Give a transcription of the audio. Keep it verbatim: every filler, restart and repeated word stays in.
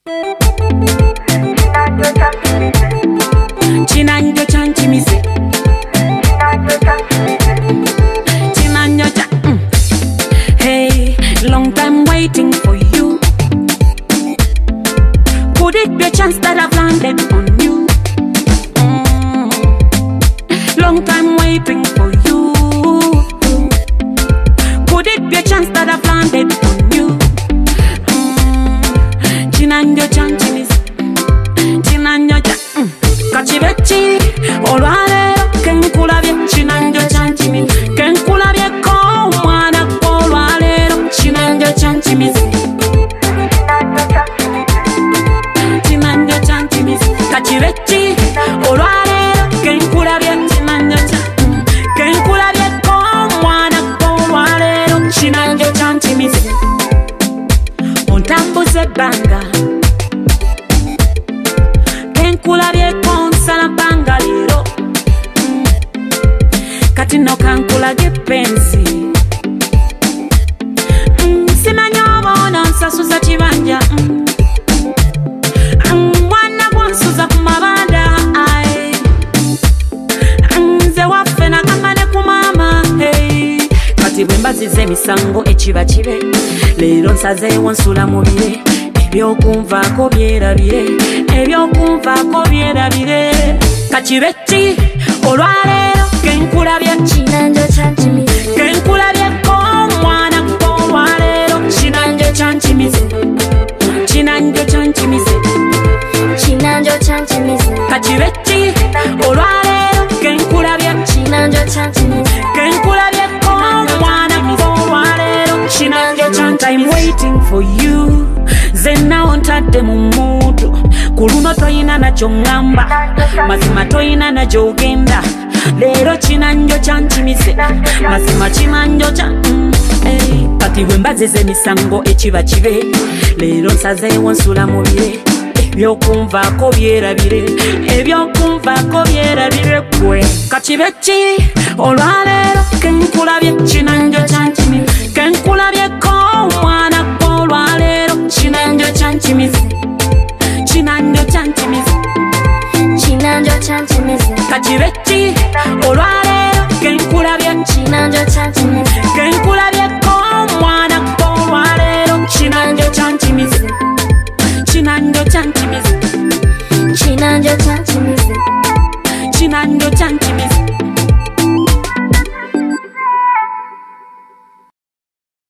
Chinanjo chanchimize. Chinanjo cha. Hey, long time waiting for you. Could it be a chance that I've landed on you? Mm. Long time waiting for you. Could it be a chance that I've landed on you? Mm. Chinanjo chanchimize. Chinanjo cha. Mm. Kachivechi, olwalero kenkulabye chinanjo chanchimize. Kenkulabye ko mwana olwalero chinanjo chanchimize. Chinanjo chanchimize. Kachivechi, olwalero kenkulabye chinanjo cha. Kenkulabye ko mwana olwalero chinanjo chanchimize. Ontambuze banga kenkulabye konsala bangaliro. Mm. Kati no kankulage pensi. Mm. Simanya obona nsasuza kibanja. Mm. Mm. Mwana gwansuza ku mabanda. Mm. Nze waffe nakambane ku maama. Hey. Kati bwe mbaziza emisango ekiba kibe. Leero nsazeewo nsula mu bire. Ebyokunvaako byerabire. Ebyokunvaako byerabire. Kachivechi, olwalero kenkulabye chinanjo chanchimize. Kenkulabye ko mwana olwalero chinanjo chanchimize. Chinanjo chanchimize. Chinanjo chanchimize. Kachivechi, olwalero kenkulabye Chinanjo chanchimize. kenkulabye ko mwana olwalero chinanjo chanchimize. I'm waiting for you. Zena ontadde mu mutu. Kuluno toyina nakyo ngamba. Mazima toyina nakyo ogenda. Leero chinanjo chanchimize. Mazima chinanjo cha. Mm, hey. Kati bwe mbaziza emisango ekiba kibe. Leero nsazeewo nsula mu bire. Ebyokunvaako byerabire. Ebyokunvaako byerabire gwe. Kachivechi, olwalero kenkulabye chinanjo chanchimize. Kenkulabye ko mwana olwalero chinanjo chanchimize. Chinanjo chanchimize. Chinanjo chanchimize. Kachivechi, olwalero kenkulabye Chinanjo chanchimize. kenkulabye ko mwana olwalero chinanjo chanchimize. Chinanjo chanchimize. Chinanjo chanchimize. Chinanjo chanchimize.